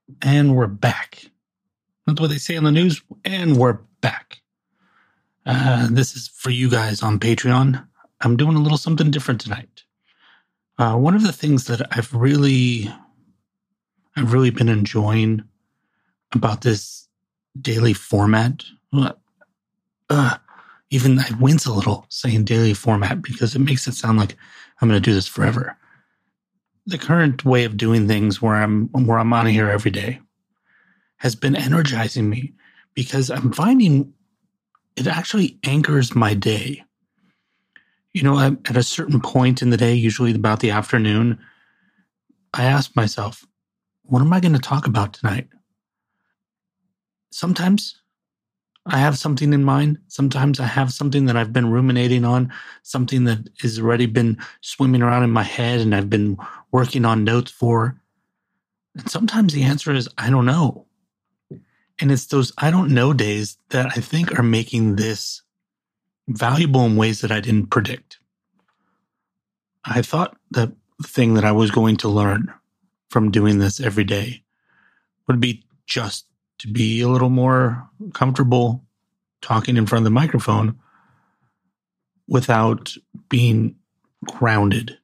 And we're back. That's what they say on the news. And we're back. This is for you guys on Patreon. I'm doing a little something different tonight. One of the things that I've really been enjoying about this daily format, even I wince a little saying daily format because it makes it sound like I'm going to do this forever. The current way of doing things where I'm on here every day has been energizing me because I'm finding it actually anchors my day. You know, at a certain point in the day, usually about the afternoon, I ask myself, what am I going to talk about tonight? Sometimes I have something in mind. Sometimes I have something that I've been ruminating on, something that has already been swimming around in my head and I've been working on notes for. And sometimes the answer is, I don't know. And it's those I don't know days that I think are making this valuable in ways that I didn't predict. I thought the thing that I was going to learn from doing this every day would be just to be a little more comfortable talking in front of the microphone without being grounded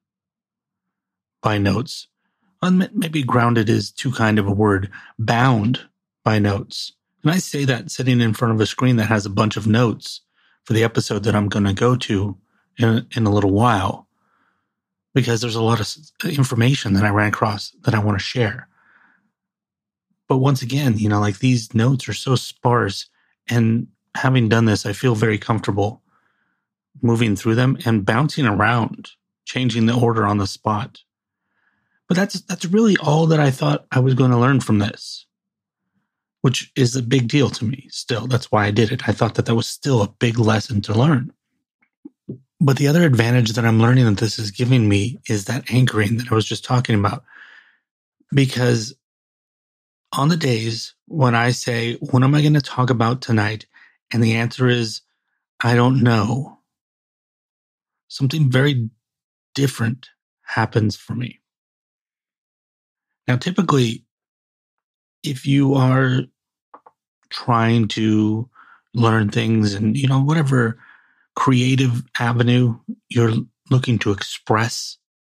by notes. Maybe grounded is too kind of a word. Bound by notes. And I say that sitting in front of a screen that has a bunch of notes for the episode that I'm going to go to in a little while, because there's a lot of information that I ran across that I want to share. But once again, you know, like these notes are so sparse, and having done this, I feel very comfortable moving through them and bouncing around, changing the order on the spot. But that's really all that I thought I was going to learn from this, which is a big deal to me still. That's why I did it. I thought that was still a big lesson to learn. But the other advantage that I'm learning that this is giving me is that anchoring that I was just talking about. Because on the days when I say, what am I going to talk about tonight? And the answer is, I don't know. Something very different happens for me. Now, typically, if you are trying to learn things and, you know, whatever creative avenue you're looking to express,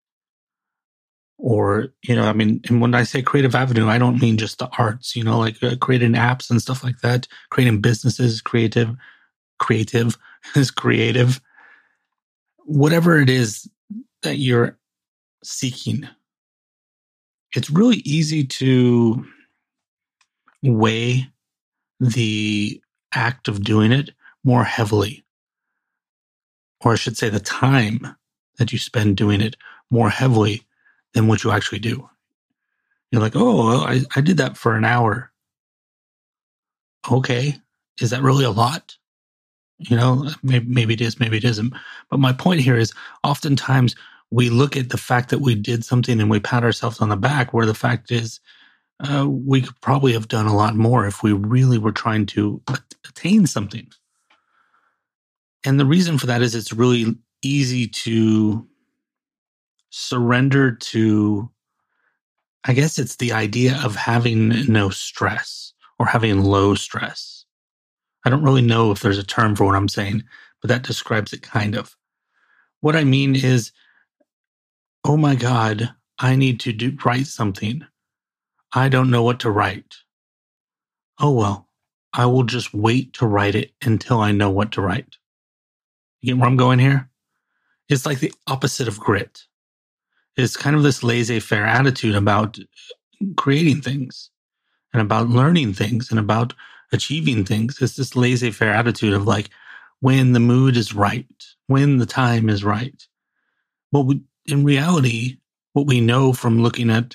or, you know, I mean, and when I say creative avenue, I don't mean just the arts, you know, like creating apps and stuff like that, creating businesses, creative is creative. Whatever it is that you're seeking, it's really easy to weigh the act of doing it more heavily. Or I should say the time that you spend doing it more heavily than what you actually do. You're like, oh, well, I did that for an hour. Okay. Is that really a lot? You know, maybe it is, maybe it isn't. But my point here is oftentimes we look at the fact that we did something and we pat ourselves on the back, where the fact is we could probably have done a lot more if we really were trying to attain something. And the reason for that is it's really easy to surrender to, I guess it's the idea of having no stress or having low stress. I don't really know if there's a term for what I'm saying, but that describes it kind of. What I mean is, oh my God, I need to write something. I don't know what to write. Oh well, I will just wait to write it until I know what to write. You get where I'm going here? It's like the opposite of grit. It's kind of this laissez-faire attitude about creating things and about learning things and about achieving things. It's this laissez-faire attitude of like, when the mood is right, when the time is right. Well, in reality, what we know from looking at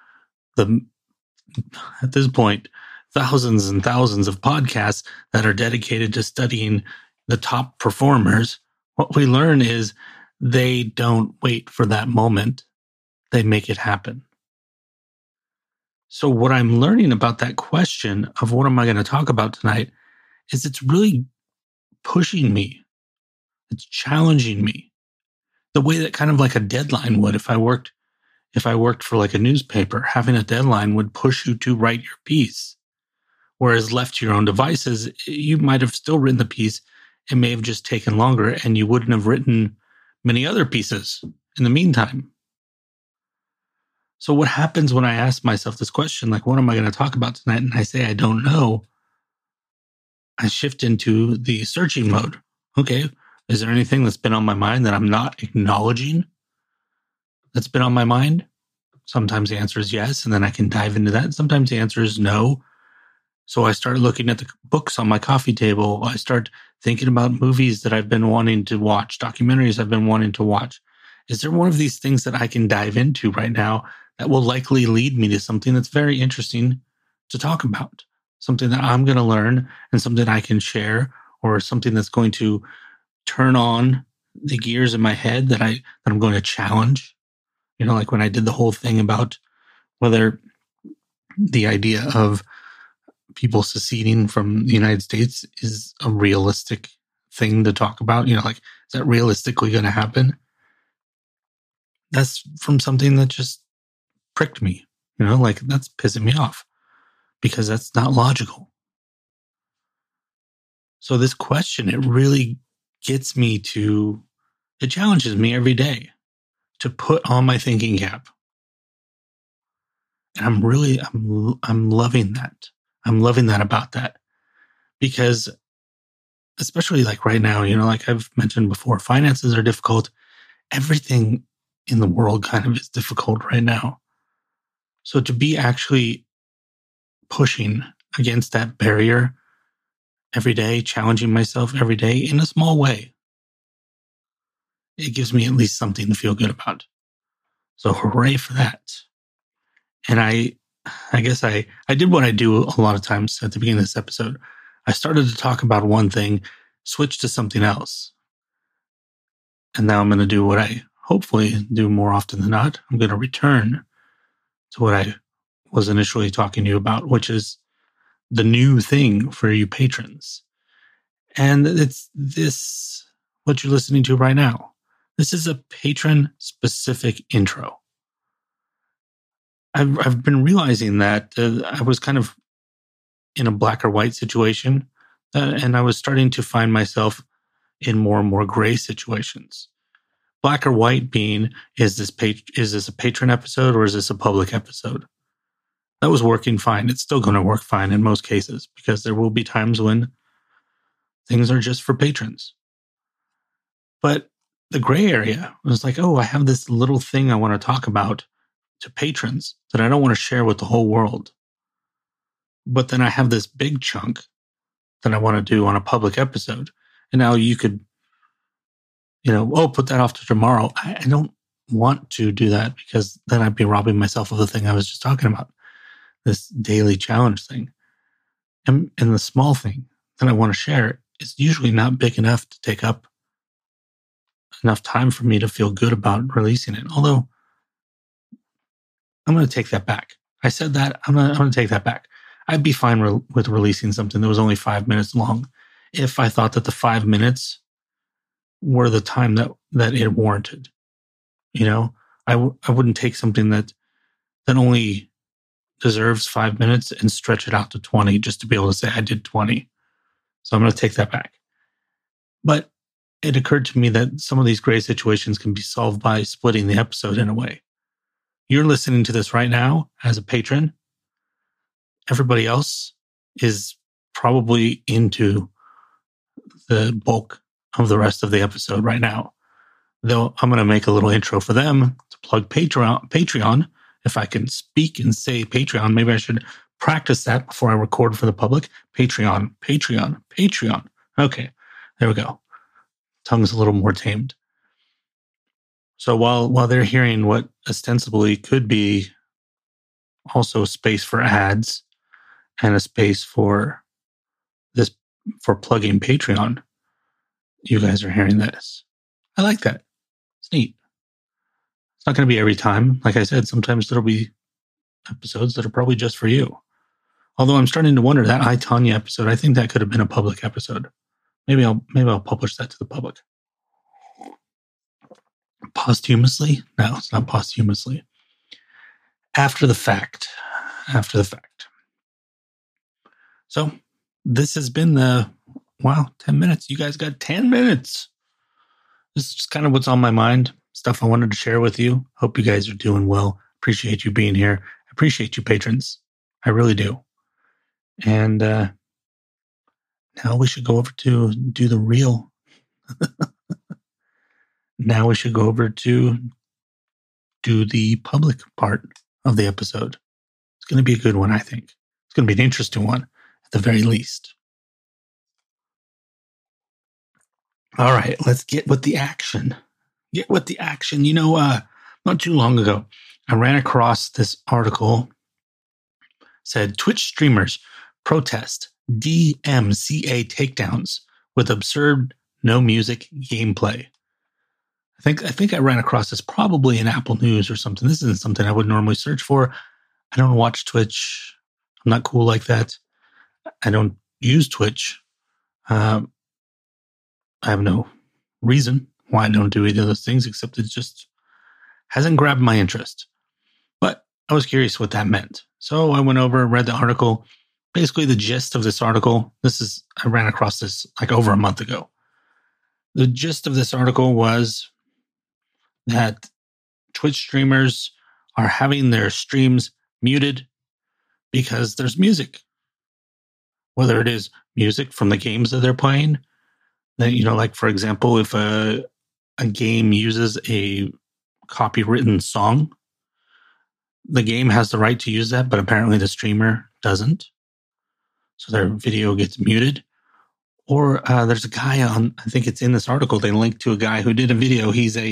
this point, thousands and thousands of podcasts that are dedicated to studying the top performers, what we learn is they don't wait for that moment. They make it happen. So what I'm learning about that question of what am I going to talk about tonight is it's really pushing me. It's challenging me the way that kind of like a deadline would if I worked If I worked for like a newspaper, having a deadline would push you to write your piece. Whereas left to your own devices, you might have still written the piece. It may have just taken longer, and you wouldn't have written many other pieces in the meantime. So what happens when I ask myself this question, like, what am I going to talk about tonight? And I say, I don't know. I shift into the searching mode. Okay, is there anything that's been on my mind that I'm not acknowledging that's been on my mind? Sometimes the answer is yes, and then I can dive into that. Sometimes the answer is no. So I start looking at the books on my coffee table. I start thinking about movies that I've been wanting to watch, documentaries I've been wanting to watch. Is there one of these things that I can dive into right now that will likely lead me to something that's very interesting to talk about? Something that I'm going to learn and something I can share, or something that's going to turn on the gears in my head that I'm going to challenge. You know, like when I did the whole thing about whether the idea of people seceding from the United States is a realistic thing to talk about. You know, like, is that realistically going to happen? That's from something that just pricked me. You know, like, that's pissing me off because that's not logical. So this question, it really gets me to, it challenges me every day to put on my thinking cap. And I'm loving that. I'm loving that about that, because especially like right now, you know, like I've mentioned before, finances are difficult. Everything in the world kind of is difficult right now. So to be actually pushing against that barrier every day, challenging myself every day in a small way, it gives me at least something to feel good about. So hooray for that. And I guess I did what I do a lot of times at the beginning of this episode. I started to talk about one thing, switch to something else. And now I'm going to do what I hopefully do more often than not. I'm going to return to what I was initially talking to you about, which is the new thing for you patrons. And it's this, what you're listening to right now. This is a patron specific intro. I've been realizing that I was kind of in a black or white situation, and I was starting to find myself in more and more gray situations. Black or white being, is this a patron episode or is this a public episode? That was working fine. It's still going to work fine in most cases, because there will be times when things are just for patrons. But the gray area was like, oh, I have this little thing I want to talk about to patrons that I don't want to share with the whole world. But then I have this big chunk that I want to do on a public episode. And now you could, you know, oh, put that off to tomorrow. I don't want to do that, because then I'd be robbing myself of the thing I was just talking about, this daily challenge thing. And the small thing that I want to share is usually not big enough to take up enough time for me to feel good about releasing it. Although I'm going to take that back. I said that. I'm going to take that back. I'd be fine with releasing something that was only 5 minutes long if I thought that the 5 minutes were the time that it warranted. You know, I wouldn't take something that only deserves 5 minutes and stretch it out to 20 just to be able to say I did 20. So I'm going to take that back. But it occurred to me that some of these gray situations can be solved by splitting the episode in a way. You're listening to this right now as a patron. Everybody else is probably into the bulk of the rest of the episode right now. Though I'm going to make a little intro for them to plug Patreon. If I can speak and say Patreon, maybe I should practice that before I record for the public. Patreon. Okay, there we go. Tongue's a little more tamed. So while they're hearing what ostensibly could be also a space for ads and a space for plugging Patreon, you guys are hearing this. I like that. It's neat. It's not going to be every time. Like I said, sometimes there'll be episodes that are probably just for you. Although I'm starting to wonder, that I, Tanya episode, I think that could have been a public episode. Maybe I'll publish that to the public. Posthumously? No, it's not posthumously. after the fact. After the fact. So this has been 10 minutes. You guys got 10 minutes. This is just kind of what's on my mind. Stuff I wanted to share with you. Hope you guys are doing well. Appreciate you being here. Appreciate you patrons. I really do. And now we should go over to do the real. Now we should go over to do the public part of the episode. It's going to be a good one, I think. It's going to be an interesting one, at the very least. All right, let's get with the action. Get with the action. You know, not too long ago, I ran across this article. Said Twitch streamers protest DMCA takedowns with absurd no music gameplay. I think I ran across this probably in Apple News or something. This isn't something I would normally search for. I don't watch Twitch. I'm not cool like that. I don't use Twitch. I have no reason why I don't do either of those things, except it just hasn't grabbed my interest. But I was curious what that meant. So I went over, read the article. Basically, the gist of this article, I ran across this like over a month ago. The gist of this article was that Twitch streamers are having their streams muted because there's music. Whether it is music from the games that they're playing, that, you know, like for example, if a game uses a copywritten song, the game has the right to use that, but apparently the streamer doesn't. So their video gets muted. Or there's a guy on, I think it's in this article, they linked to a guy who did a video.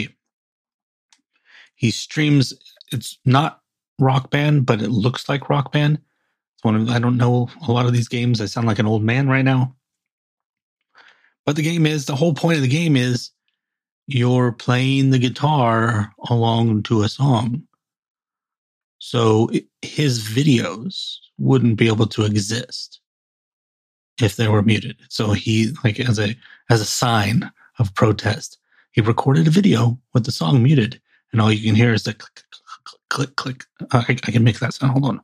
He streams, it's not Rock Band, but it looks like Rock Band. It's I don't know a lot of these games. I sound like an old man right now. But the whole point of the game is you're playing the guitar along to a song. So his videos wouldn't be able to exist if they were muted. So he, like as a sign of protest, he recorded a video with the song muted, and all you can hear is the click, click, click, click. I can make that sound. Hold on.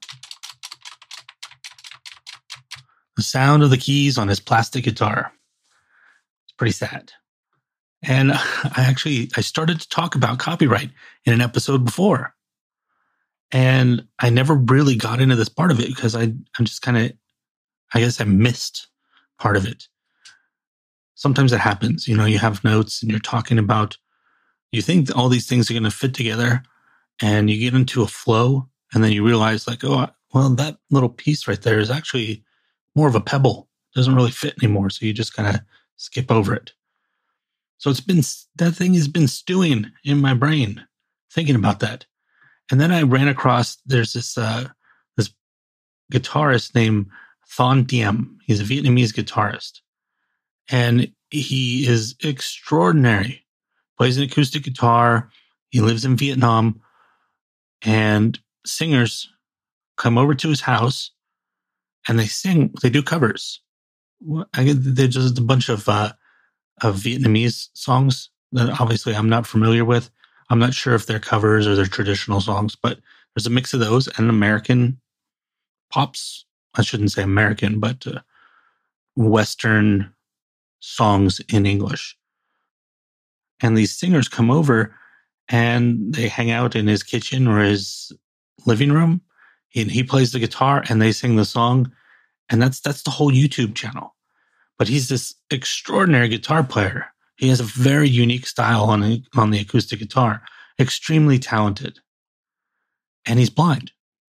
The sound of the keys on his plastic guitar. It's pretty sad. And I started to talk about copyright in an episode before. And I never really got into this part of it because I'm just kind of, I guess I missed part of it. Sometimes it happens, you know, you have notes and you're talking about, you think all these things are going to fit together and you get into a flow and then you realize like, oh, well, that little piece right there is actually more of a pebble. It doesn't really fit anymore. So you just kind of skip over it. So that thing has been stewing in my brain, thinking about that. And then I ran across, there's this guitarist named Thon Diem. He's a Vietnamese guitarist. And he is extraordinary. Plays an acoustic guitar. He lives in Vietnam. And singers come over to his house and they do covers. They're just a bunch of Vietnamese songs that obviously I'm not familiar with. I'm not sure if they're covers or they're traditional songs, but there's a mix of those and American pops. I shouldn't say American, but Western songs in English. And these singers come over and they hang out in his kitchen or his living room. And he plays the guitar and they sing the song. And that's the whole YouTube channel. But he's this extraordinary guitar player. He has a very unique style on the acoustic guitar. Extremely talented. And he's blind.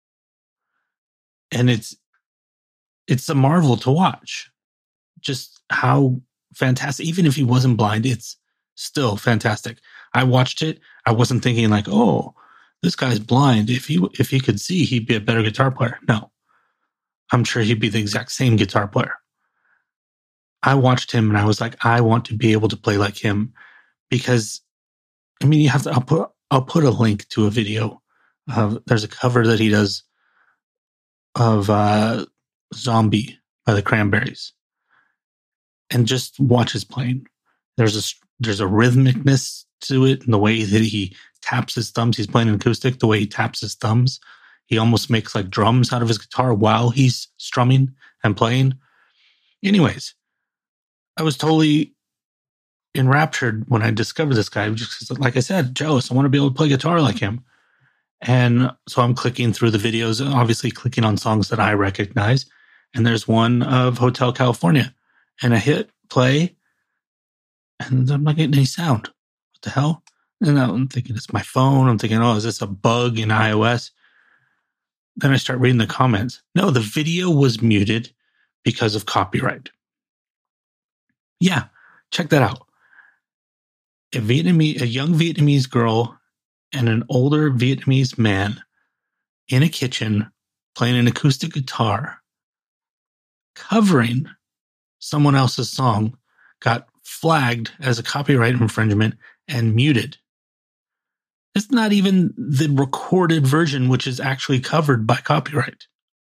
And it's a marvel to watch. Just how fantastic. Even if he wasn't blind, it's still fantastic. I watched it. I wasn't thinking like, oh, this guy's blind. If he could see, he'd be a better guitar player. No. I'm sure he'd be the exact same guitar player. I watched him and I was like, I want to be able to play like him because, I mean, I'll put a link to a video. There's a cover that he does of Zombie by the Cranberries, and just watch his playing. There's a rhythmicness to it, and the way that he taps his thumbs. He's playing an acoustic. The way he taps his thumbs He almost makes like drums out of his guitar while he's strumming and playing. Anyways, I was totally enraptured when I discovered this guy. Just like I said, jealous. I want to be able to play guitar like him. And so I'm clicking through the videos, obviously clicking on songs that I recognize. And there's one of Hotel California. And I hit play, and I'm not getting any sound. What the hell? And I'm thinking, it's my phone. I'm thinking, oh, is this a bug in iOS? Then I start reading the comments. No, the video was muted because of copyright. Yeah, check that out. A young Vietnamese girl and an older Vietnamese man in a kitchen playing an acoustic guitar, covering someone else's song, got flagged as a copyright infringement and muted. It's not even the recorded version, which is actually covered by copyright.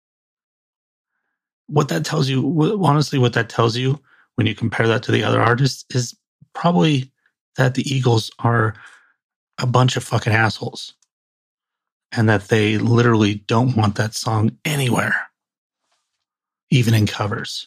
What that tells you, honestly, what that tells you when you compare that to the other artists is probably that the Eagles are a bunch of fucking assholes and that they literally don't want that song anywhere, even in covers.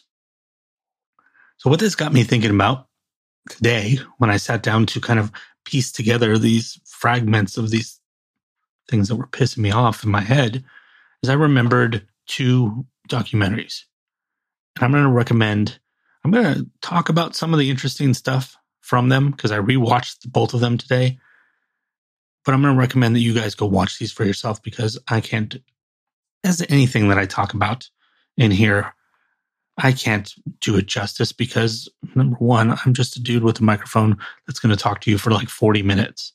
So what this got me thinking about today when I sat down to kind of piece together these fragments of these things that were pissing me off in my head is I remembered 2 documentaries. And I'm going to talk about some of the interesting stuff from them because I rewatched both of them today. But I'm going to recommend that you guys go watch these for yourself because I can't, as anything that I talk about in here, I can't do it justice because, number one, I'm just a dude with a microphone that's going to talk to you for like 40 minutes.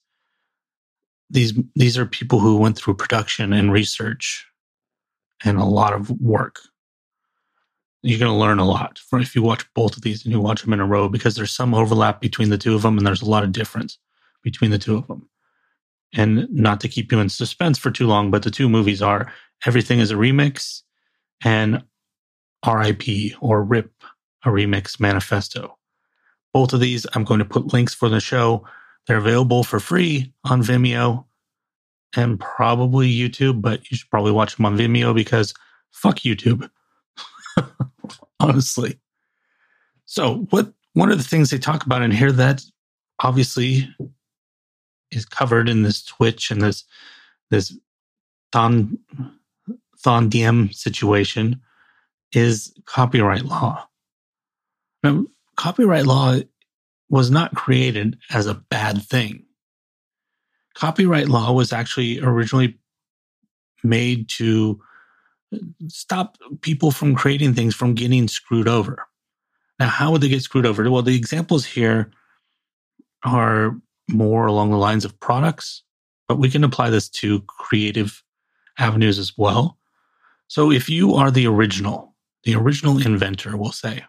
These are people who went through production and research and a lot of work. You're going to learn a lot if you watch both of these and you watch them in a row because there's some overlap between the two of them and there's a lot of difference between the two of them. And not to keep you in suspense for too long, but the 2 movies are Everything is a Remix and R.I.P. or RIP, a Remix Manifesto. Both of these, I'm going to put links for the show. They're available for free on Vimeo and probably YouTube, but you should probably watch them on Vimeo because fuck YouTube. Honestly. So one of the things they talk about in here that obviously is covered in this Twitch and this Thon Diem situation is copyright law. Now, copyright law was not created as a bad thing. Copyright law was actually originally made to stop people from creating things from getting screwed over. Now, how would they get screwed over? Well, the examples here are more along the lines of products, but we can apply this to creative avenues as well. So if you are the original inventor, we'll say,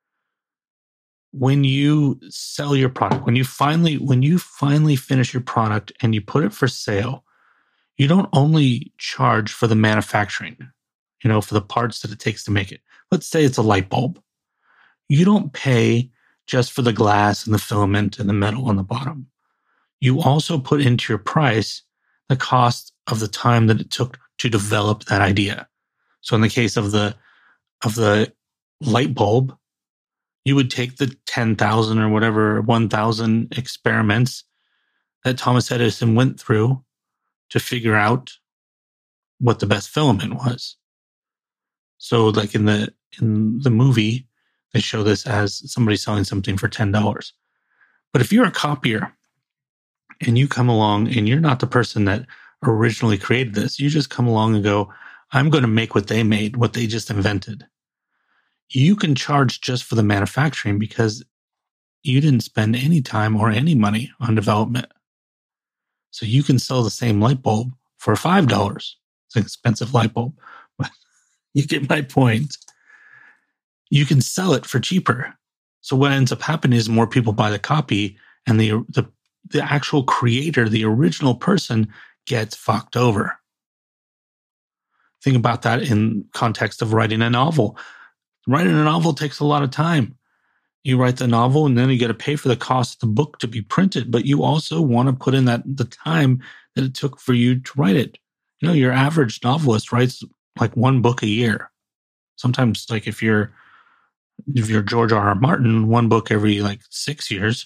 when you sell your product, when you finally finish your product and you put it for sale, you don't only charge for the manufacturing, for the parts that it takes to make it. Let's say it's a light bulb. You don't pay just for the glass and the filament and the metal on the bottom. You also put into your price the cost of the time that it took to develop that idea. So in the case of the light bulb, you would take the 10,000 or whatever, 1,000 experiments that Thomas Edison went through to figure out what the best filament was. So like in the movie, they show this as somebody selling something for $10. But if you're a copier and you come along and you're not the person that originally created this, you just come along and go, I'm going to make what they made, what they just invented. You can charge just for the manufacturing because you didn't spend any time or any money on development. So you can sell the same light bulb for $5. It's an expensive light bulb, but you get my point. You can sell it for cheaper. So what ends up happening is more people buy the copy and the actual creator, the original person, gets fucked over. Think about that in context of writing a novel. Writing a novel takes a lot of time. You write the novel and then you got to pay for the cost of the book to be printed, but you also want to put in the time that it took for you to write it. Your average novelist writes like one book a year. Sometimes, like if you're George R.R. Martin, one book every like 6 years.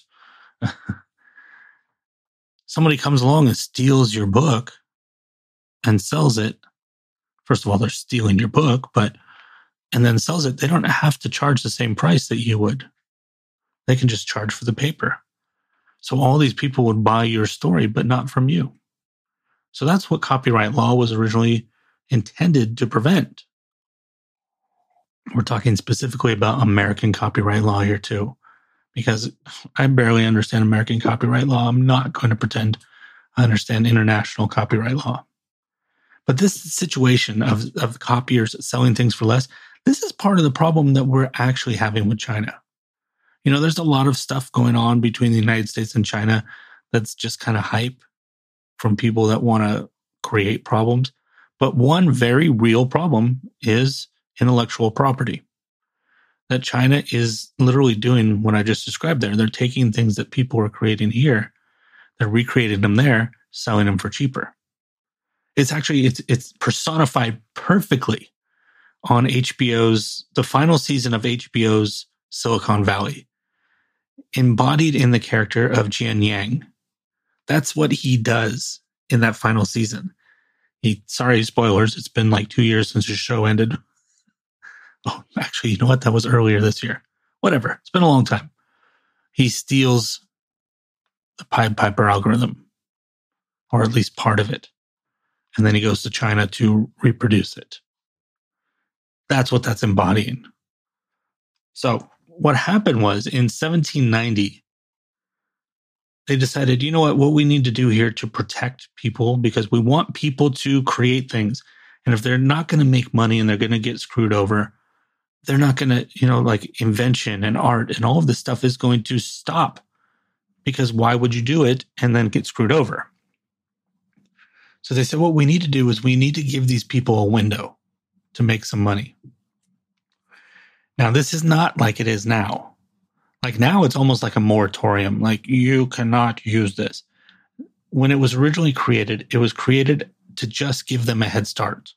Somebody comes along and steals your book and sells it. First of all, they're stealing your book, and then sells it. They don't have to charge the same price that you would. They can just charge for the paper. So all these people would buy your story, but not from you. So that's what copyright law was originally intended to prevent. We're talking specifically about American copyright law here too, because I barely understand American copyright law. I'm not going to pretend I understand international copyright law. But this situation of copiers selling things for less, this is part of the problem that we're actually having with China. There's a lot of stuff going on between the United States and China that's just kind of hype from people that want to create problems. But one very real problem is intellectual property. That China is literally doing what I just described there. They're taking things that people are creating here, they're recreating them there, selling them for cheaper. It's actually, it's personified perfectly on the final season of HBO's Silicon Valley, embodied in the character of Jian Yang. That's what he does in that final season. Sorry, spoilers. It's been like 2 years since his show ended. Oh, actually, you know what? That was earlier this year. Whatever. It's been a long time. He steals the Pied Piper algorithm, or at least part of it. And then he goes to China to reproduce it. That's what that's embodying. So what happened was in 1790, they decided, you know what we need to do here to protect people, because we want people to create things. And if they're not going to make money and they're going to get screwed over, they're not going to, like invention and art and all of this stuff is going to stop, because why would you do it and then get screwed over? So they said, what we need to do is we need to give these people a window to make some money. Now, this is not like it is now. Like now, it's almost like a moratorium. Like you cannot use this. When it was originally created, it was created to just give them a head start.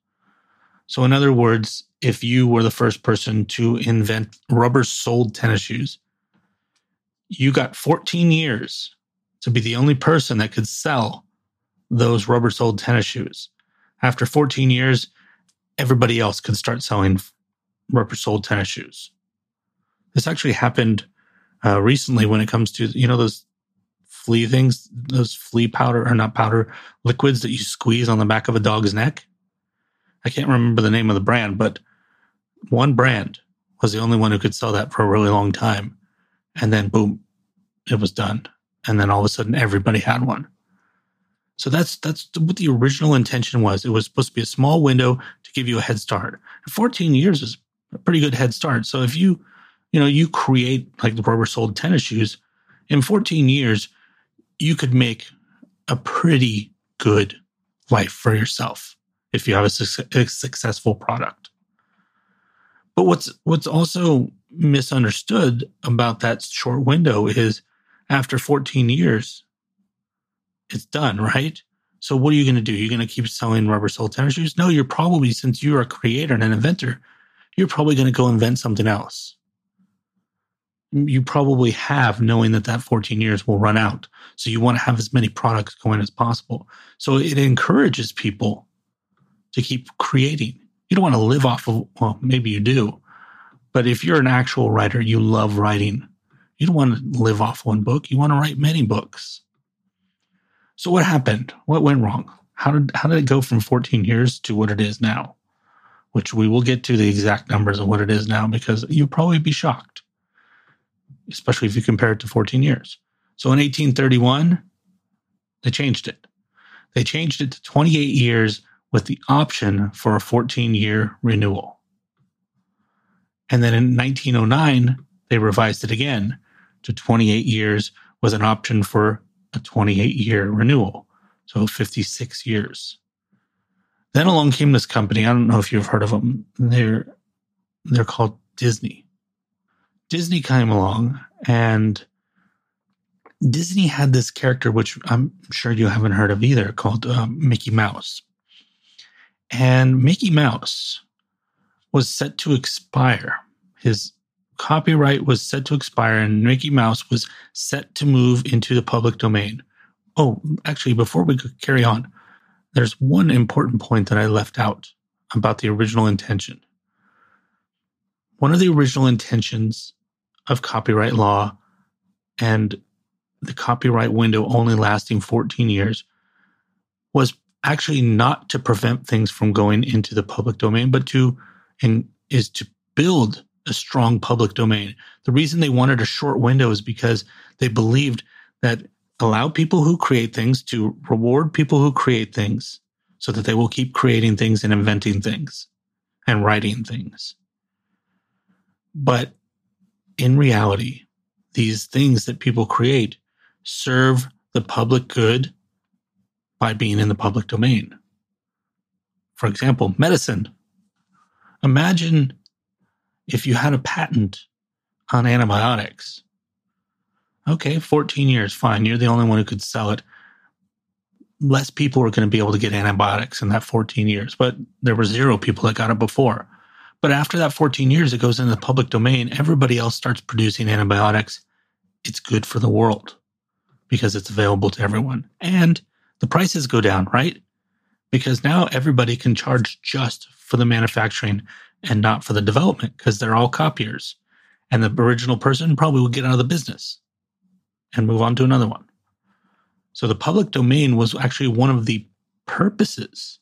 So in other words, if you were the first person to invent rubber-soled tennis shoes, you got 14 years to be the only person that could sell those rubber-soled tennis shoes. After 14 years, everybody else could start selling rubber-soled tennis shoes. This actually happened recently when it comes to, those flea things, those flea powder, or not powder, liquids that you squeeze on the back of a dog's neck. I can't remember the name of the brand, but one brand was the only one who could sell that for a really long time. And then boom, it was done. And then all of a sudden everybody had one. So that's what the original intention was. It was supposed to be a small window to give you a head start. 14 years is a pretty good head start. So if you create like the rubber-soled tennis shoes, in 14 years, you could make a pretty good life for yourself if you have a successful product. But what's also misunderstood about that short window is after 14 years, it's done, right? So what are you going to do? You're going to keep selling rubber-soled tennis shoes? No, you're probably, since you're a creator and an inventor, you're probably going to go invent something else. You probably have, knowing that 14 years will run out. So you want to have as many products going as possible. So it encourages people to keep creating. You don't want to live off of, well, maybe you do. But if you're an actual writer, you love writing. You don't want to live off one book. You want to write many books. So what happened? What went wrong? How did it go from 14 years to what it is now? Which we will get to the exact numbers of what it is now, because you'll probably be shocked, especially if you compare it to 14 years. So in 1831, they changed it. They changed it to 28 years with the option for a 14-year renewal. And then in 1909, they revised it again to 28 years with an option for a 28-year renewal. So 56 years. Then along came this company. I don't know if you've heard of them. They're called Disney. Disney came along, and Disney had this character, which I'm sure you haven't heard of either, called Mickey Mouse. And Mickey Mouse was set to expire. His copyright was set to expire, and Mickey Mouse was set to move into the public domain. Oh, actually, before we could carry on, there's one important point that I left out about the original intention. One of the original intentions of copyright law and the copyright window only lasting 14 years was actually not to prevent things from going into the public domain, but to build a strong public domain. The reason they wanted a short window is because they believed that allow people who create things to reward people who create things so that they will keep creating things and inventing things and writing things. But in reality, these things that people create serve the public good by being in the public domain. For example, medicine. Imagine if you had a patent on antibiotics. Okay, 14 years, fine. You're the only one who could sell it. Less people are going to be able to get antibiotics in that 14 years, but there were 0 people that got it before. But after that 14 years, it goes into the public domain. Everybody else starts producing antibiotics. It's good for the world because it's available to everyone. And the prices go down, right? Because now everybody can charge just for the manufacturing and not for the development because they're all copiers. And the original person probably will get out of the business and move on to another one. So the public domain was actually one of the purposes.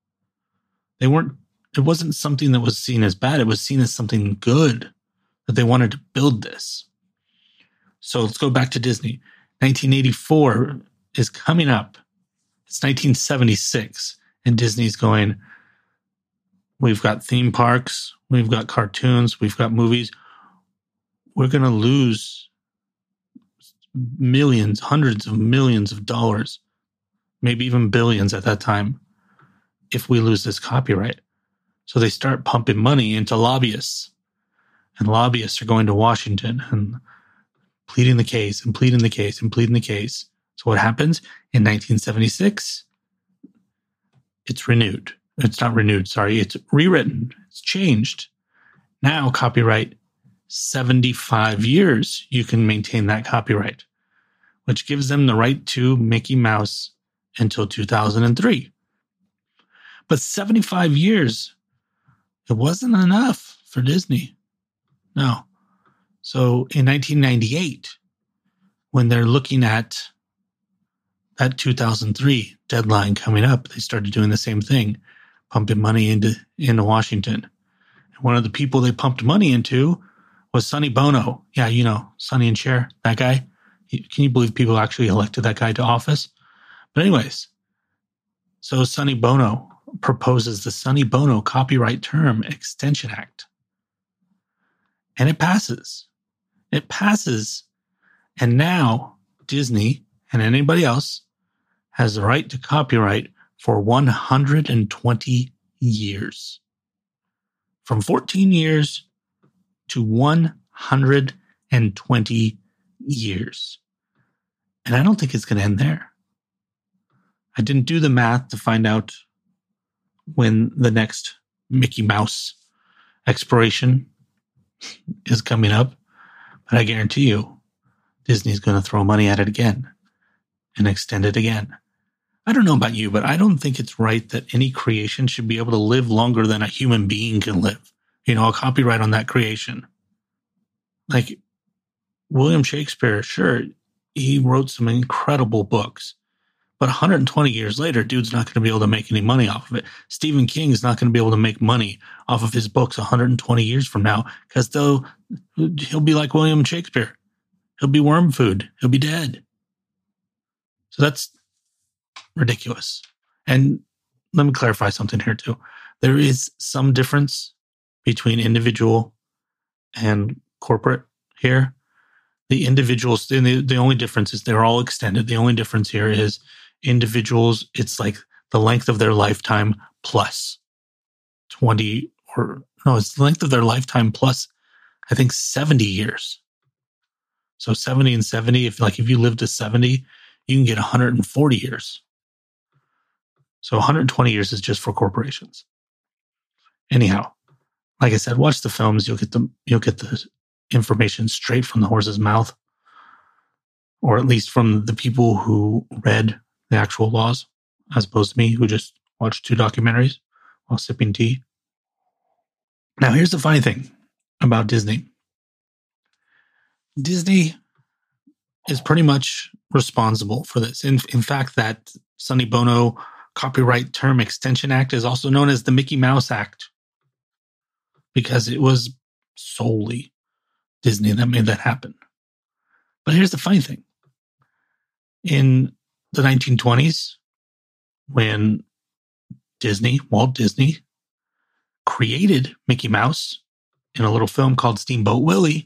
It wasn't something that was seen as bad. It was seen as something good that they wanted to build this. So let's go back to Disney. 1984 is coming up. It's 1976, and Disney's going, we've got theme parks, we've got cartoons, we've got movies. We're going to lose millions, hundreds of millions of dollars, maybe even billions at that time, if we lose this copyright. So they start pumping money into lobbyists, and lobbyists are going to Washington and pleading the case and pleading the case and pleading the case. So what happens in 1976? It's renewed. It's not renewed. Sorry. It's rewritten. It's changed. Now copyright 75 years. You can maintain that copyright, which gives them the right to Mickey Mouse until 2003. But 75 years, it wasn't enough for Disney. No. So in 1998, when they're looking at that 2003 deadline coming up, they started doing the same thing, pumping money into Washington. And one of the people they pumped money into was Sonny Bono. Yeah, you know, Sonny and Cher, that guy. Can you believe people actually elected that guy to office? But anyways, so Sonny Bono proposes the Sonny Bono Copyright Term Extension Act. And it passes. It passes. And now Disney and anybody else has the right to copyright for 120 years. From 14 years to 120 years. And I don't think it's going to end there. I didn't do the math to find out when the next Mickey Mouse expiration is coming up, but I guarantee you Disney's going to throw money at it again and extend it again. I don't know about you, but I don't think it's right that any creation should be able to live longer than a human being can live. You know, a copyright on that creation. Like William Shakespeare, sure, he wrote some incredible books, but 120 years later, dude's not going to be able to make any money off of it. Stephen King is not going to be able to make money off of his books 120 years from now because he'll be like William Shakespeare. He'll be worm food. He'll be dead. So that's ridiculous. And let me clarify something here too. There is some difference between individual and corporate here. The individuals, the only difference is they're all extended. The only difference here is individuals, it's like the length of their lifetime plus 20 it's the length of their lifetime plus, I think, 70 years. So 70 and 70, if you live to 70, you can get 140 years. So 120 years is just for corporations. Anyhow, like I said, watch the films. You'll get the information straight from the horse's mouth, or at least from the people who read the actual laws, as opposed to me, who just watched 2 documentaries while sipping tea. Now, here's the funny thing about Disney. Disney is pretty much responsible for this. In fact, that Sonny Bono Copyright Term Extension Act is also known as the Mickey Mouse Act, because it was solely Disney that made that happen. But here's the funny thing. In the 1920s, when Walt Disney, created Mickey Mouse in a little film called Steamboat Willie,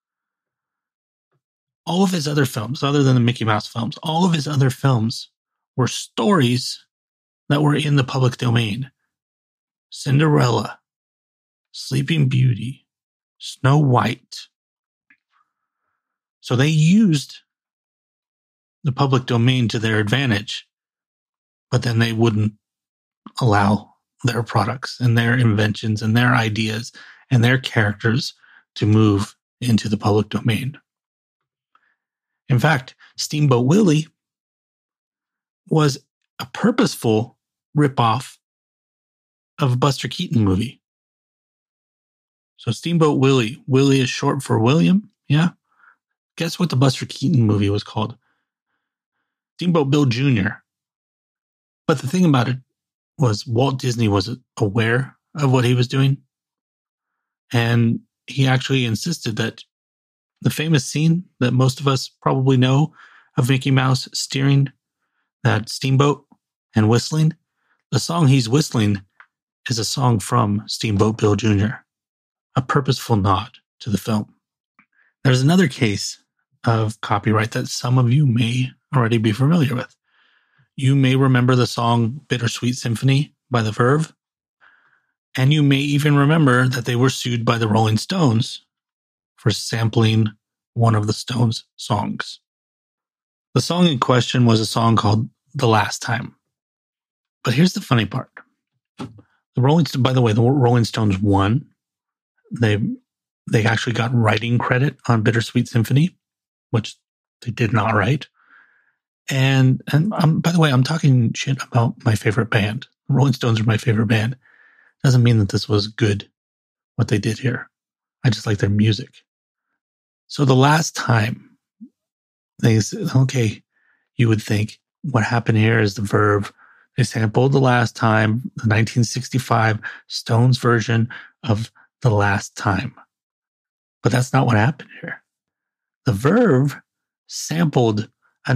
all of his other films, other than the Mickey Mouse films, all of his other films were stories that were in the public domain. Cinderella, Sleeping Beauty, Snow White. So they used the public domain to their advantage, but then they wouldn't allow their products and their inventions and their ideas and their characters to move into the public domain. In fact, Steamboat Willie was a purposeful ripoff of a Buster Keaton movie. So Steamboat Willie. Willie is short for William. Yeah. Guess what the Buster Keaton movie was called? Steamboat Bill Jr. But the thing about it was Walt Disney was aware of what he was doing. And he actually insisted that the famous scene that most of us probably know of Mickey Mouse steering that steamboat and whistling, the song he's whistling is a song from Steamboat Bill Jr., a purposeful nod to the film. There's another case of copyright that some of you may already be familiar with. You may remember the song Bittersweet Symphony by The Verve, and you may even remember that they were sued by the Rolling Stones for sampling one of the Stones' songs. The song in question was a song called The Last Time. But here's the funny part. The Rolling Stones won. They actually got writing credit on Bittersweet Symphony, which they did not write. And by the way, I'm talking shit about my favorite band. Rolling Stones are my favorite band. Doesn't mean that this was good, what they did here. I just like their music. So the last time they said, okay, you would think what happened here is the Verve. They sampled The Last Time, the 1965 Stones version of The Last Time. But that's not what happened here. The Verve sampled a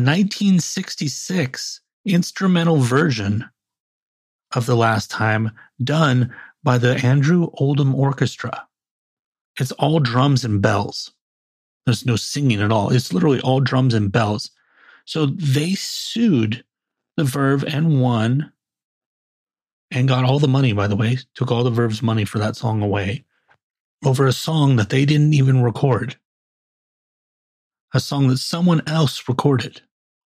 1966 instrumental version of The Last Time done by the Andrew Oldham Orchestra. It's all drums and bells. There's no singing at all. It's literally all drums and bells. So they sued the Verve and won and got all the money, by the way, took all the Verve's money for that song away over a song that they didn't even record. A song that someone else recorded.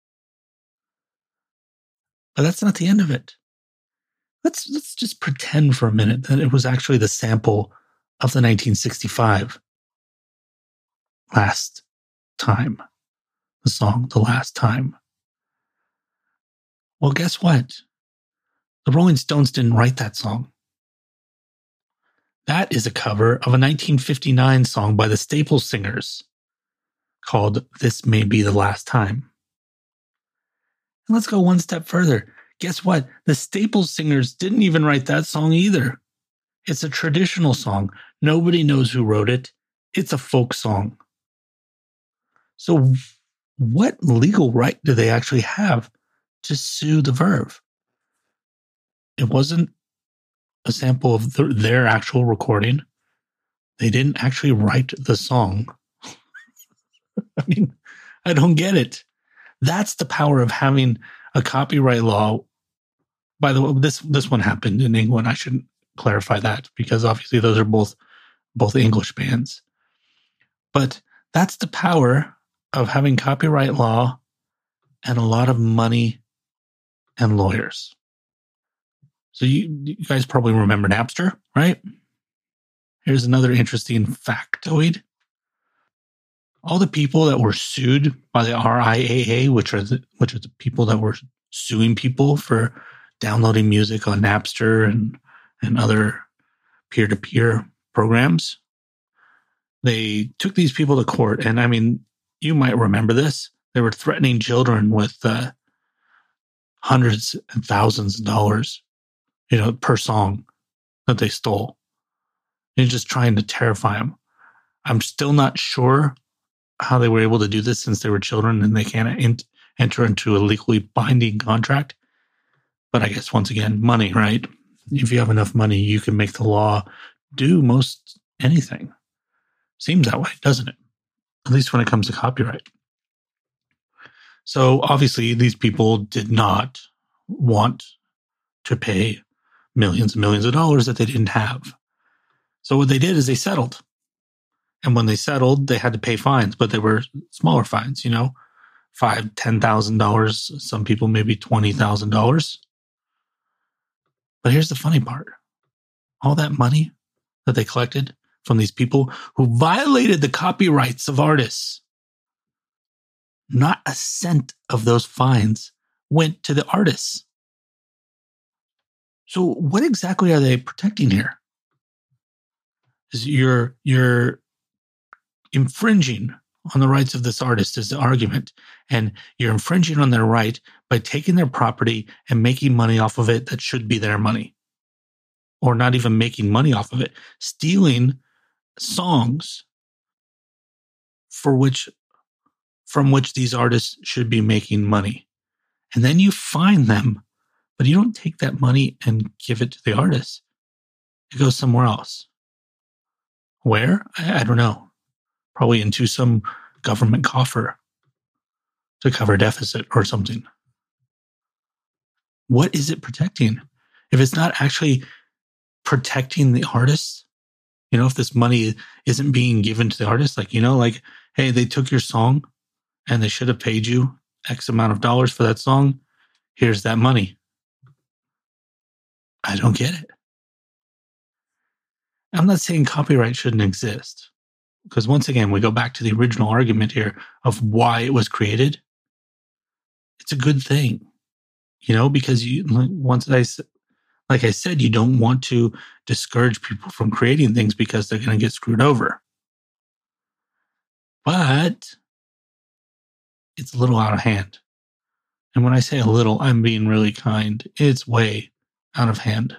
But that's not the end of it. Let's just pretend for a minute that it was actually the sample of the 1965 Last Time. The song, The Last Time. Well, guess what? The Rolling Stones didn't write that song. That is a cover of a 1959 song by the Staple Singers called This May Be the Last Time. And let's go one step further. Guess what? The Staple Singers didn't even write that song either. It's a traditional song. Nobody knows who wrote it. It's a folk song. So what legal right do they actually have to sue the Verve? It wasn't a sample of their actual recording. They didn't actually write the song. I mean, I don't get it. That's the power of having a copyright law. By the way, this one happened in England. I shouldn't clarify that because obviously those are both English bands. But that's the power of having copyright law and a lot of money and lawyers. So you guys probably remember Napster, right? Here's another interesting factoid. All the people that were sued by the RIAA, which are the people that were suing people for downloading music on Napster and other peer-to-peer programs, they took these people to court. And I mean, you might remember this. They were threatening children with hundreds and thousands of dollars, per song that they stole. And just trying to terrify them. I'm still not sure how they were able to do this since they were children and they can't enter into a legally binding contract. But I guess, once again, money, right? If you have enough money, you can make the law do most anything. Seems that way, doesn't it? At least when it comes to copyright. So obviously, these people did not want to pay millions and millions of dollars that they didn't have. So what they did is they settled. And when they settled, they had to pay fines, but they were smaller fines, $5,000, $10,000. Some people maybe $20,000. But here's the funny part. All that money that they collected from these people who violated the copyrights of artists, not a cent of those fines went to the artists. So what exactly are they protecting here? Is you're infringing on the rights of this artist is the argument. And you're infringing on their right by taking their property and making money off of it that should be their money. Or not even making money off of it. Stealing songs from which these artists should be making money. And then you fine them, but you don't take that money and give it to the artist. It goes somewhere else. Where? I don't know. Probably into some government coffer to cover deficit or something. What is it protecting? If it's not actually protecting the artists, if this money isn't being given to the artist, hey, they took your song and they should have paid you X amount of dollars for that song. Here's that money. I don't get it. I'm not saying copyright shouldn't exist. Because once again, we go back to the original argument here of why it was created. It's a good thing, because like I said, you don't want to discourage people from creating things because they're going to get screwed over. But it's a little out of hand. And when I say a little, I'm being really kind. It's way out of hand.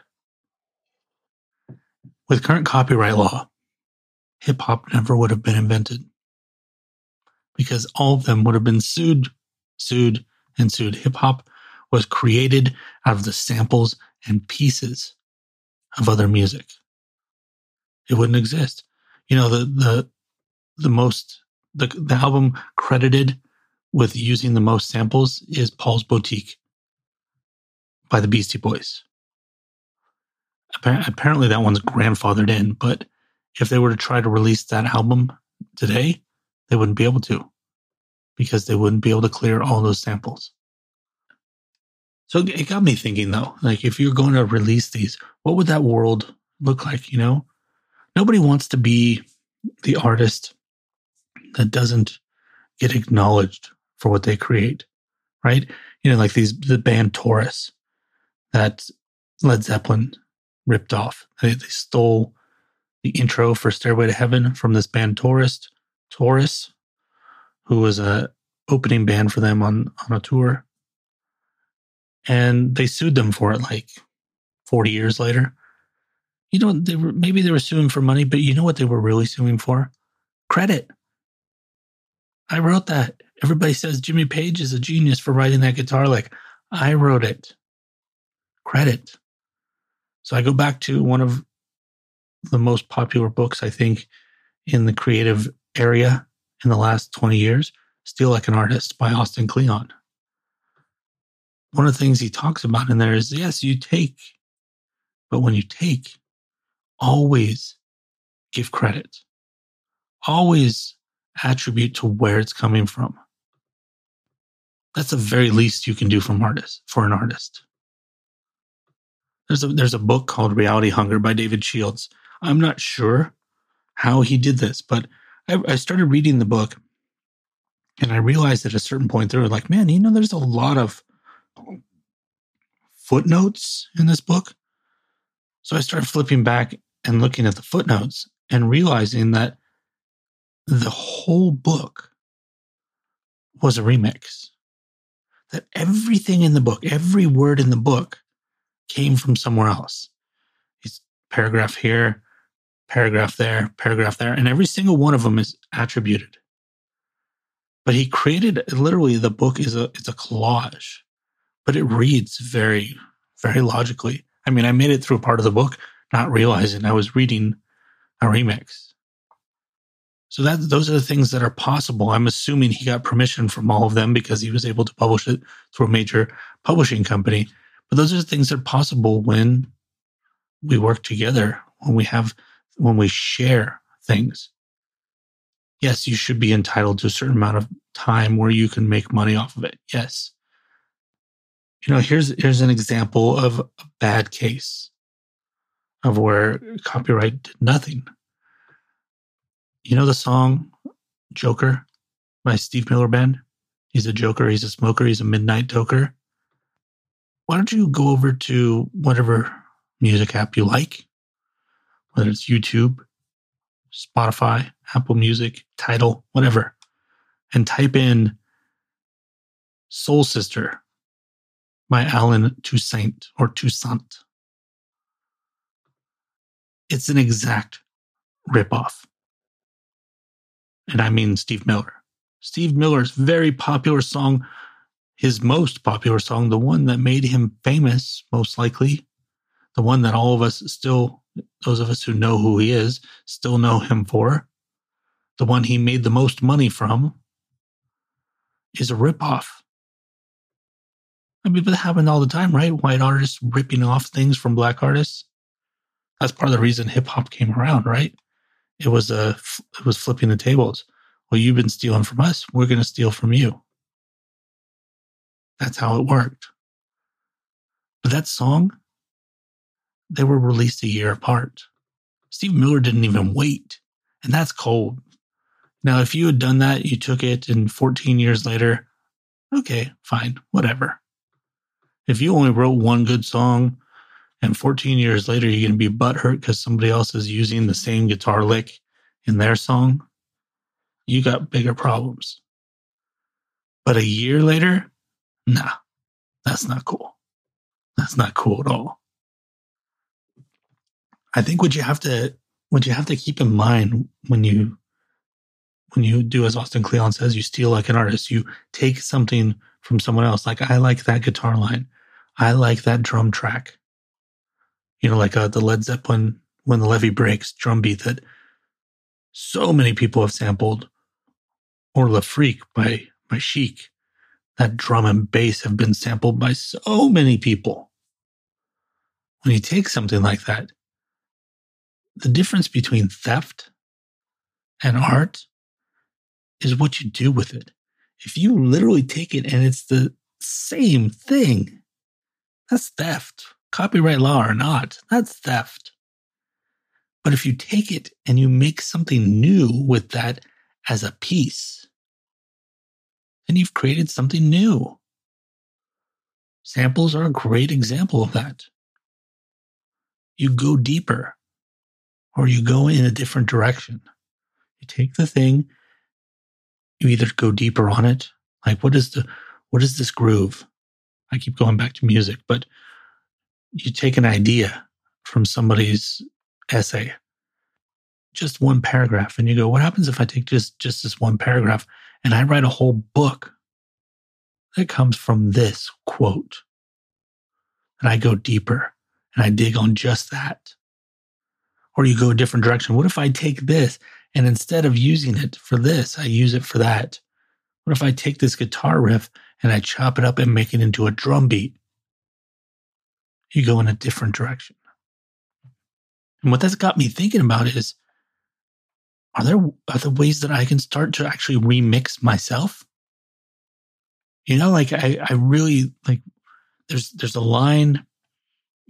With current copyright law, hip-hop never would have been invented because all of them would have been sued. Hip-hop was created out of the samples and pieces of other music. It wouldn't exist. The album credited with using the most samples is Paul's Boutique by the Beastie Boys. Apparently that one's grandfathered in, but if they were to try to release that album today, they wouldn't be able to because they wouldn't be able to clear all those samples. So it got me thinking, though, if you're going to release these, what would that world look like? Nobody wants to be the artist that doesn't get acknowledged for what they create, right? The band Taurus that Led Zeppelin ripped off. They stole the intro for Stairway to Heaven from this band Taurus, who was a opening band for them on a tour. And they sued them for it 40 years later. Maybe they were suing for money, but you know what they were really suing for? Credit. I wrote that. Everybody says Jimmy Page is a genius for writing that guitar. I wrote it. Credit. So I go back to one of the most popular books, I think, in the creative area in the last 20 years, Steal Like an Artist by Austin Kleon. One of the things he talks about in there is, yes, you take, but when you take, always give credit. Always attribute to where it's coming from. That's the very least you can do for an artist. There's a book called Reality Hunger by David Shields. I'm not sure how he did this, but I started reading the book and I realized at a certain point through, like, man, there's a lot of footnotes in this book. So I started flipping back and looking at the footnotes and realizing that the whole book was a remix. That everything in the book, every word in the book came from somewhere else. It's paragraph here, paragraph there, and every single one of them is attributed. But he created, literally, the book it's a collage, but it reads very, very logically. I mean, I made it through a part of the book, not realizing I was reading a remix. So those are the things that are possible. I'm assuming he got permission from all of them because he was able to publish it through a major publishing company. But those are the things that are possible when we work together, when we share things. Yes, you should be entitled to a certain amount of time where you can make money off of it. Yes. Here's an example of a bad case of where copyright did nothing. You know the song Joker by Steve Miller Band? He's a joker, he's a smoker, he's a midnight toker. Why don't you go over to whatever music app you like, whether it's YouTube, Spotify, Apple Music, Tidal, whatever, and type in Soul Sister by Alan Toussaint or Toussaint. It's an exact ripoff. And I mean Steve Miller. Steve Miller's very popular song, his most popular song, the one that made him famous, most likely, the one that all of us still, those of us who know who he is, still know him for, the one he made the most money from, is a ripoff. I mean, but that happened all the time, right? White artists ripping off things from black artists. That's part of the reason hip hop came around, right? It was flipping the tables. Well, you've been stealing from us. We're going to steal from you. That's how it worked. But that song, they were released a year apart. Steve Miller didn't even wait. And that's cold. Now, if you had done that, you took it and 14 years later, okay, fine, whatever. If you only wrote one good song and 14 years later you're going to be butthurt because somebody else is using the same guitar lick in their song, you got bigger problems. But a year later, nah, that's not cool. That's not cool at all. I think what you have to keep in mind when you do, as Austin Kleon says, you steal like an artist. You take something from someone else. Like, I like that guitar line. I like that drum track. Like the Led Zeppelin When the Levee Breaks drum beat that so many people have sampled, or Le Freak by Chic. That drum and bass have been sampled by so many people. When you take something like that, the difference between theft and art is what you do with it. If you literally take it and it's the same thing, that's theft. Copyright law or not, that's theft. But if you take it and you make something new with that as a piece, then you've created something new. Samples are a great example of that. You go deeper, or you go in a different direction. You take the thing, you either go deeper on it, like what is this groove? I keep going back to music, but you take an idea from somebody's essay, just one paragraph, and you go, what happens if I take just this one paragraph and I write a whole book that comes from this quote? And I go deeper and I dig on just that. Or you go a different direction. What if I take this and instead of using it for this, I use it for that? What if I take this guitar riff and I chop it up and make it into a drum beat? You go in a different direction. And what that's got me thinking about is, are there other ways that I can start to actually remix myself? Like I really like, there's a line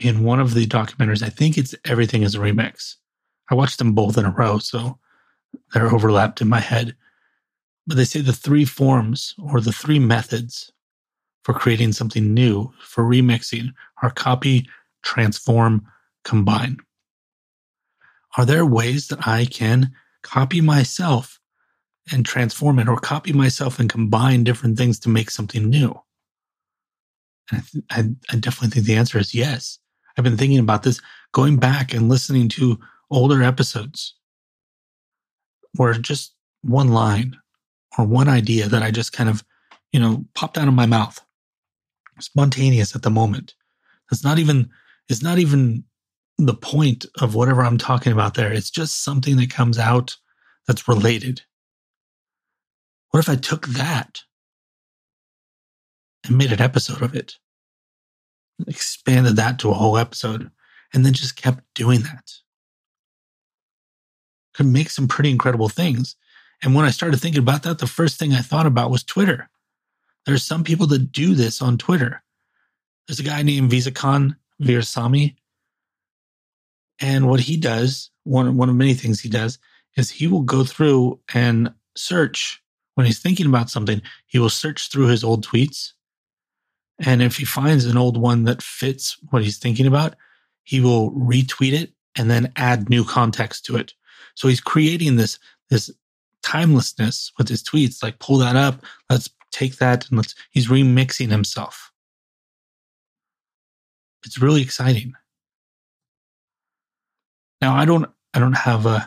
in one of the documentaries, I think it's Everything is a Remix. I watched them both in a row, so they're overlapped in my head. But they say the 3 forms or the 3 methods for creating something new, for remixing, are copy, transform, combine. Are there ways that I can copy myself and transform it, or copy myself and combine different things to make something new? And I definitely think the answer is yes. I've been thinking about this, going back and listening to older episodes where just one line or one idea that I just kind of, popped out of my mouth, spontaneous at the moment. It's not even the point of whatever I'm talking about there. It's just something that comes out that's related. What if I took that and made an episode of it, expanded that to a whole episode, and then just kept doing that? Could make some pretty incredible things. And when I started thinking about that, the first thing I thought about was Twitter. There's some people that do this on Twitter. There's a guy named Visakan Veerasamy. And what he does, one of many things he does, is he will go through and search. When he's thinking about something, he will search through his old tweets. And if he finds an old one that fits what he's thinking about, he will retweet it and then add new context to it. So he's creating this timelessness with his tweets, like pull that up, let's take that, and he's remixing himself. It's really exciting. Now, I don't have a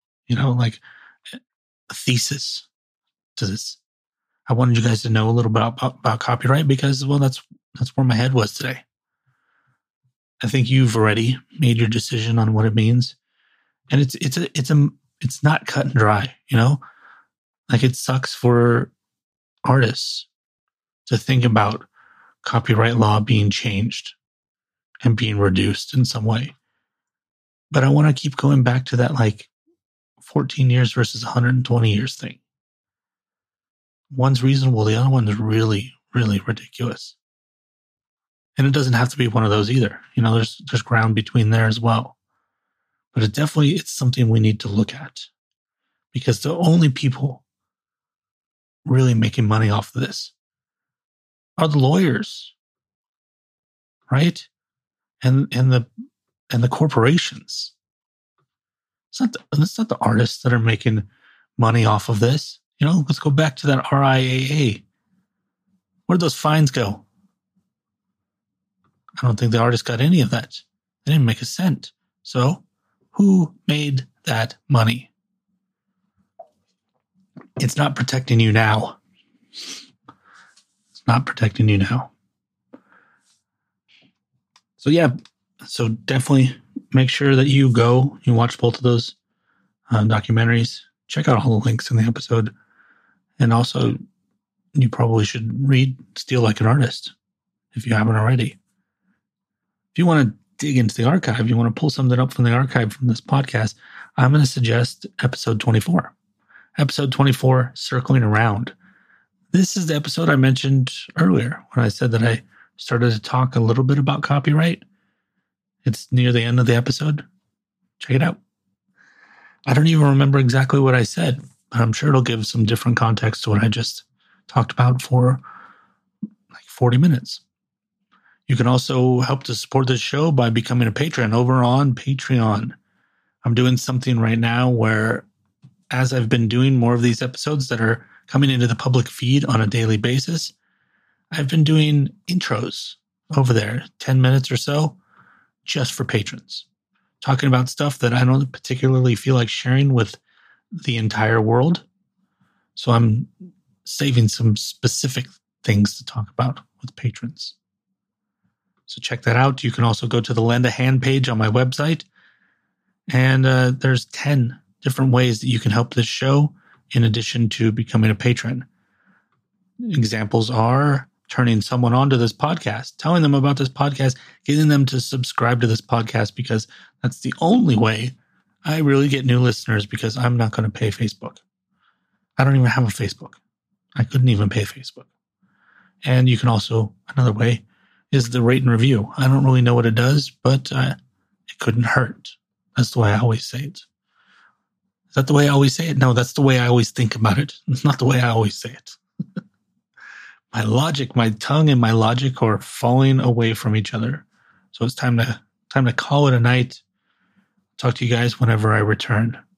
thesis to this. I wanted you guys to know a little bit about copyright because, well, that's where my head was today. I think you've already made your decision on what it means, and it's not cut and dry. Like, it sucks for artists to think about copyright law being changed and being reduced in some way. But I want to keep going back to that, like, 14 years versus 120 years thing. One's reasonable, the other one's really, really ridiculous. And it doesn't have to be one of those either. There's ground between there as well. But it's something we need to look at, because the only people really making money off of this are the lawyers, right? And the corporations. It's not the artists that are making money off of this. Let's go back to that RIAA. Where'd those fines go? I don't think the artist got any of that. They didn't make a cent. So who made that money? It's not protecting you now. It's not protecting you now. So yeah, so definitely make sure that you watch both of those documentaries. Check out all the links in the episode. And also, you probably should read Steal Like an Artist if you haven't already. If you want to dig into the archive, you want to pull something up from the archive from this podcast, I'm going to suggest episode 24. Episode 24, Circling Around. This is the episode I mentioned earlier when I said that I started to talk a little bit about copyright. It's near the end of the episode. Check it out. I don't even remember exactly what I said, but I'm sure it'll give some different context to what I just talked about for like 40 minutes. You can also help to support this show by becoming a patron over on Patreon. I'm doing something right now where, as I've been doing more of these episodes that are coming into the public feed on a daily basis, I've been doing intros over there, 10 minutes or so, just for patrons, talking about stuff that I don't particularly feel like sharing with the entire world. So I'm saving some specific things to talk about with patrons. So check that out. You can also go to the Lend a Hand page on my website. And there's 10 different ways that you can help this show in addition to becoming a patron. Examples are turning someone onto this podcast, telling them about this podcast, getting them to subscribe to this podcast, because that's the only way I really get new listeners, because I'm not going to pay Facebook. I don't even have a Facebook. I couldn't even pay Facebook. And you can also, another way is the rate and review. I don't really know what it does, but it couldn't hurt. That's the way I always say it. Is that the way I always say it? No, that's the way I always think about it. It's not the way I always say it. My logic, my tongue and my logic are falling away from each other. So it's time to call it a night. Talk to you guys whenever I return.